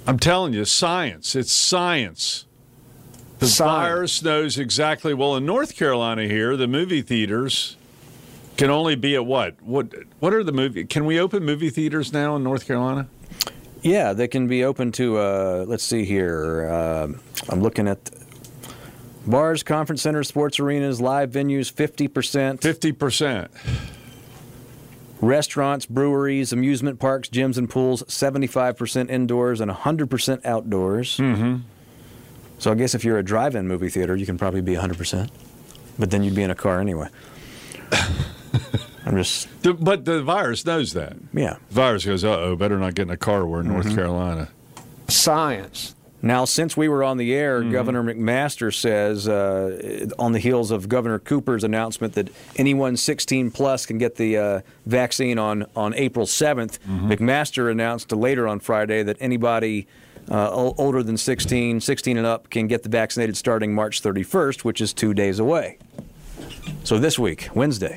I'm telling you, science. It's science. The virus knows exactly. Well, in North Carolina here, the movie theaters can only be at what? What are the movie? Can we open movie theaters now in North Carolina? Yeah, they can be open to, let's see here. I'm looking at bars, conference centers, sports arenas, live venues, 50%. 50%. Restaurants, breweries, amusement parks, gyms, and pools, 75% indoors and 100% outdoors. Mm-hmm. So I guess if you're a drive-in movie theater, you can probably be 100%. But then you'd be in a car anyway. But the virus knows that. Yeah. The virus goes, better not get in a car. We're in North Carolina. Science. Now, since we were on the air, Governor McMaster says, on the heels of Governor Cooper's announcement that anyone 16 plus can get the vaccine on April 7th, McMaster announced later on Friday that anybody older than 16 and up can get the vaccinated starting March 31st, which is 2 days away. So this week, Wednesday.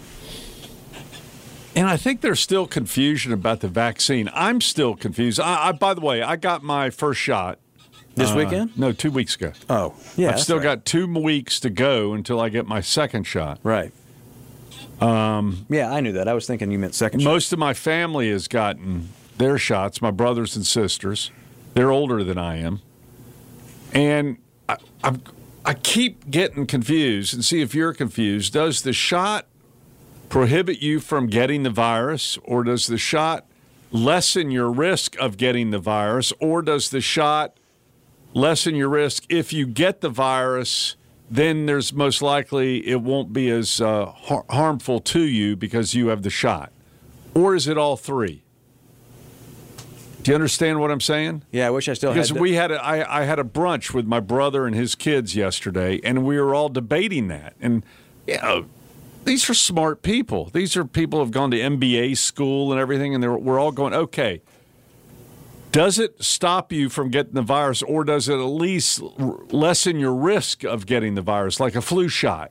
And I think there's still confusion about the vaccine. I'm still confused. By the way, I got my first shot. This weekend? No, 2 weeks ago. Oh, yeah. I've still got 2 weeks to go until I get my second shot. Right. Yeah, I knew that. I was thinking you meant second shot. Most of my family has gotten their shots, my brothers and sisters. They're older than I am. And I keep getting confused, and see if you're confused. Does the shot prohibit you from getting the virus, or does the shot lessen your risk of getting the virus, or does the shot lessen your risk if you get the virus, then there's most likely it won't be as harmful to you because you have the shot? Or is it all three? Do you understand what I'm saying? Yeah, I wish I still because had I had a brunch with my brother and his kids yesterday, and we were all debating that. And, you know, these are smart people. These are people who have gone to MBA school and everything, and we're all going, okay, does it stop you from getting the virus, or does it at least lessen your risk of getting the virus, like a flu shot?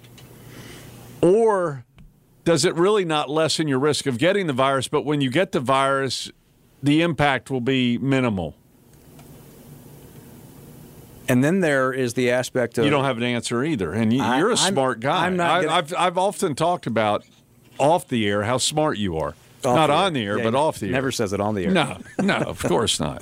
Or does it really not lessen your risk of getting the virus, but when you get the virus, the impact will be minimal? And then there is the aspect of... You don't have an answer either, and you're a smart guy. I've often talked about off the air how smart you are. Not on the air, but off the air. Never says it on the air. No, of course not.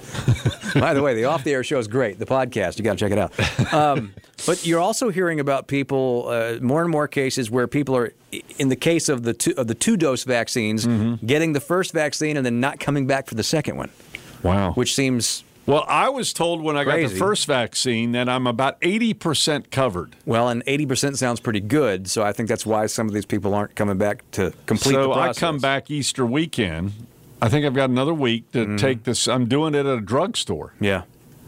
By the way, the off the air show is great. The podcast, you got to check it out. But you're also hearing about people, more and more cases where people are, in the case of the two-dose vaccines, getting the first vaccine and then not coming back for the second one. Wow. Which seems... Well, I was told when I got crazy. the first vaccine that I'm about 80% covered. Well, and 80% sounds pretty good, so I think that's why some of these people aren't coming back to complete the process. So I come back Easter weekend. I think I've got another week to take this. I'm doing it at a drugstore. Yeah.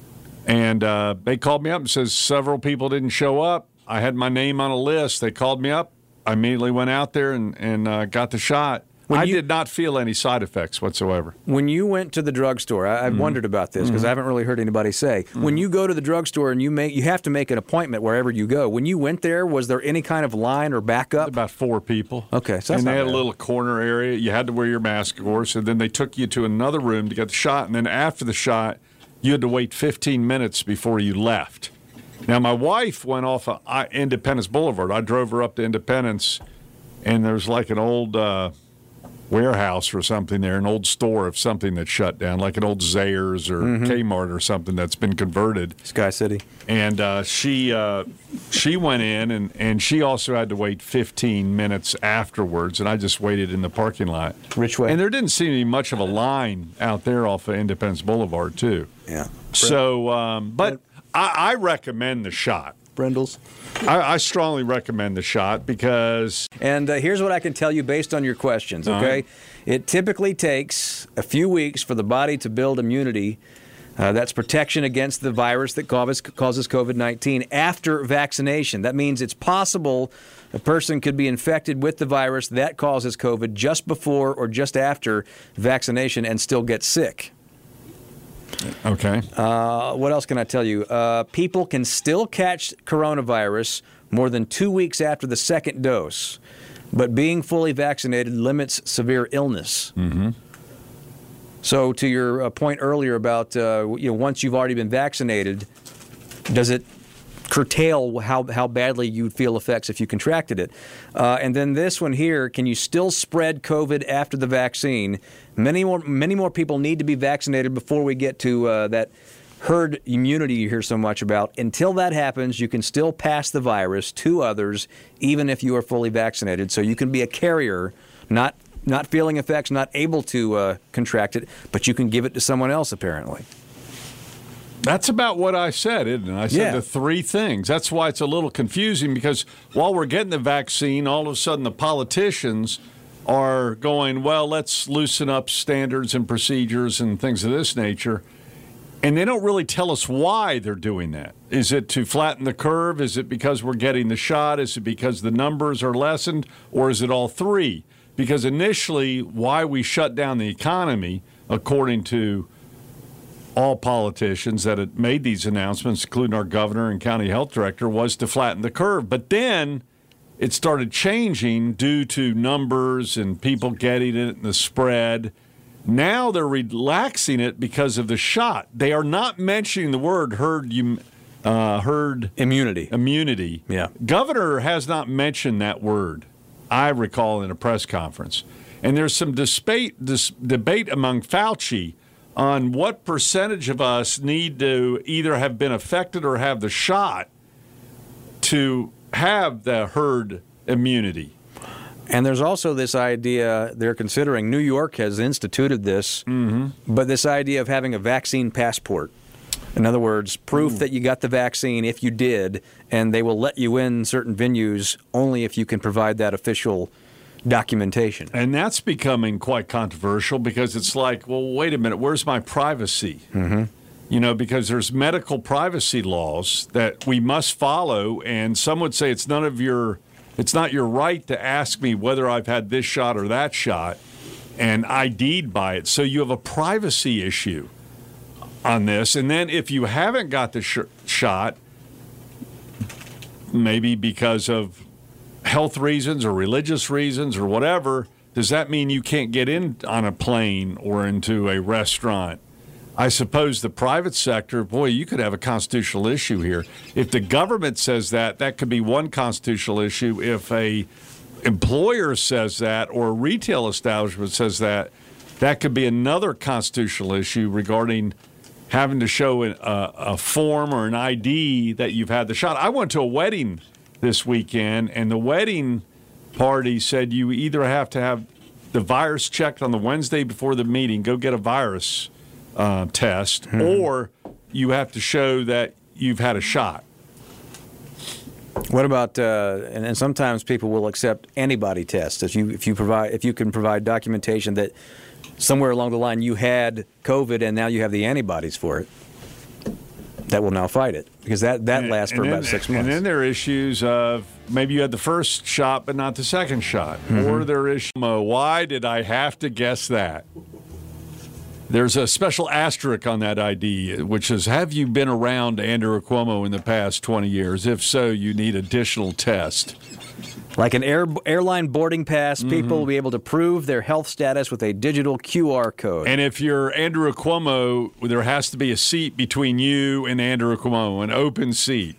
And they called me up and says several people didn't show up. I had my name on a list. They called me up. I immediately went out there and got the shot. I did not feel any side effects whatsoever. When you went to the drugstore, I've wondered about this because I haven't really heard anybody say. When you go to the drugstore and you have to make an appointment wherever you go. When you went there, was there any kind of line or backup? About 4 people. Okay, so and they not had bad. a little corner area. You had to wear your mask, of course, and then they took you to another room to get the shot. And then after the shot, you had to wait 15 minutes before you left. Now, my wife went off of Independence Boulevard. I drove her up to Independence, and there's like an old warehouse or something there, an old store of something that's shut down, like an old Zayres or Kmart or something that's been converted. Sky City. And she went in, and she also had to wait 15 minutes afterwards, and I just waited in the parking lot. Which way? And there didn't seem to be much of a line out there off of Independence Boulevard, too. Yeah. So, but I recommend the shot. Brindles. I strongly recommend the shot because... And here's what I can tell you based on your questions, okay? It typically takes a few weeks for the body to build immunity. That's protection against the virus that causes COVID-19 after vaccination. That means it's possible a person could be infected with the virus that causes COVID just before or just after vaccination and still get sick. Okay. What else can I tell you? People can still catch coronavirus more than 2 weeks after the second dose, but being fully vaccinated limits severe illness. So to your point earlier about once you've already been vaccinated, does it curtail how badly you'd feel effects if you contracted it? And then this one here, can you still spread COVID after the vaccine? Many more people need to be vaccinated before we get to that herd immunity you hear so much about. Until that happens, you can still pass the virus to others, even if you are fully vaccinated. So you can be a carrier, not feeling effects, not able to contract it, but you can give it to someone else, apparently. That's about what I said, isn't it? I said the three things. That's why it's a little confusing, because while we're getting the vaccine, all of a sudden the politicians are going, well, let's loosen up standards and procedures and things of this nature. And they don't really tell us why they're doing that. Is it to flatten the curve? Is it because we're getting the shot? Is it because the numbers are lessened? Or is it all three? Because initially, why we shut down the economy, according to all politicians that had made these announcements, including our governor and county health director, was to flatten the curve. But then it started changing due to numbers and people getting it and the spread. Now they're relaxing it because of the shot. They are not mentioning the word herd immunity. Yeah. Governor has not mentioned that word, I recall, in a press conference. And there's some debate among Fauci on what percentage of us need to either have been affected or have the shot to have the herd immunity. And there's also this idea they're considering, New York has instituted this, but this idea of having a vaccine passport. In other words, proof that you got the vaccine if you did, and they will let you in certain venues only if you can provide that official documentation. And that's becoming quite controversial, because it's like, well, wait a minute, where's my privacy? Because there's medical privacy laws that we must follow, and some would say it's not your right to ask me whether I've had this shot or that shot and ID'd by it. So you have a privacy issue on this. And then if you haven't got the shot, maybe because of health reasons or religious reasons or whatever, does that mean you can't get in on a plane or into a restaurant? I suppose the private sector, boy, you could have a constitutional issue here. If the government says that, that could be one constitutional issue. If a employer says that or a retail establishment says that, that could be another constitutional issue regarding having to show a form or an ID that you've had the shot. I went to a wedding this weekend, and the wedding party said you either have to have the virus checked on the Wednesday before the meeting, go get a virus test, or you have to show that you've had a shot. What about and sometimes people will accept antibody tests if you can provide documentation that somewhere along the line you had COVID and now you have the antibodies for it. That will now fight it, because that lasts for about 6 months. And then there are issues of maybe you had the first shot but not the second shot, or there is why did I have to guess that? There's a special asterisk on that ID, which says, have you been around Andrew Cuomo in the past 20 years? If so, you need additional test. Like an airline boarding pass, people will be able to prove their health status with a digital QR code. And if you're Andrew Cuomo, there has to be a seat between you and Andrew Cuomo, an open seat.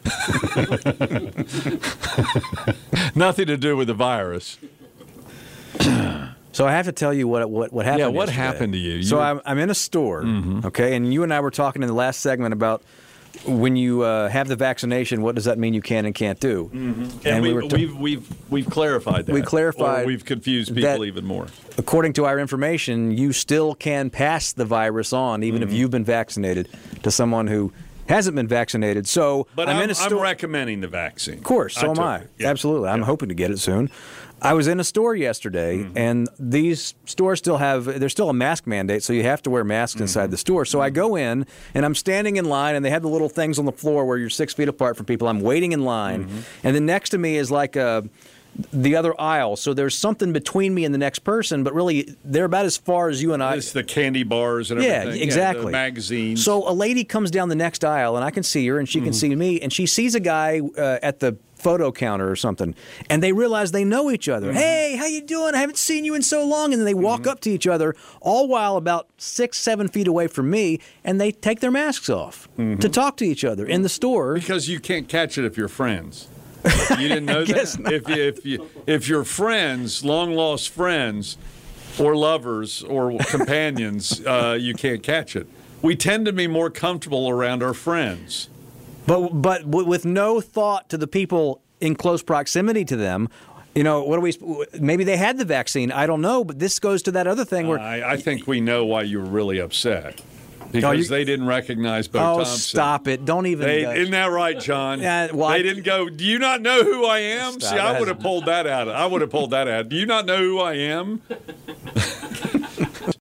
Nothing to do with the virus. So I have to tell you what happened. Yeah, what yesterday. happened to you? So I'm in a store, okay, and you and I were talking in the last segment about when you have the vaccination, what does that mean you can and can't do? And we've clarified that. We clarified. Or we've confused people even more. According to our information, you still can pass the virus on, even if you've been vaccinated, to someone who hasn't been vaccinated. So, but I'm recommending the vaccine. Of course, so am I. Yeah. Absolutely, I'm hoping to get it soon. I was in a store yesterday, and these stores there's still a mask mandate, so you have to wear masks inside the store. So I go in, and I'm standing in line, and they have the little things on the floor where you're 6 feet apart from people. I'm waiting in line, and then next to me is like the other aisle. So there's something between me and the next person, but really they're about as far as you and I. It's the candy bars and everything. Yeah, exactly. The magazines. So a lady comes down the next aisle, and I can see her, and she can see me, and she sees a guy at the photo counter or something, and they realize they know each other. Hey, how you doing? I haven't seen you in so long. And then they walk up to each other, all while about 6-7 feet away from me, and they take their masks off to talk to each other in the store. Because you can't catch it if you're friends. You didn't know guess that? If you're friends, long-lost friends, or lovers, or companions, you can't catch it. We tend to be more comfortable around our friends. But with no thought to the people in close proximity to them. You know, what do we? Maybe they had the vaccine. I don't know. But this goes to that other thing where I think we know why you were really upset. Because they didn't recognize Bo Thompson. Oh, stop it. Don't even. Isn't that right, John? They didn't go, do you not know who I am? Stop. See, I would have pulled that out. Do you not know who I am?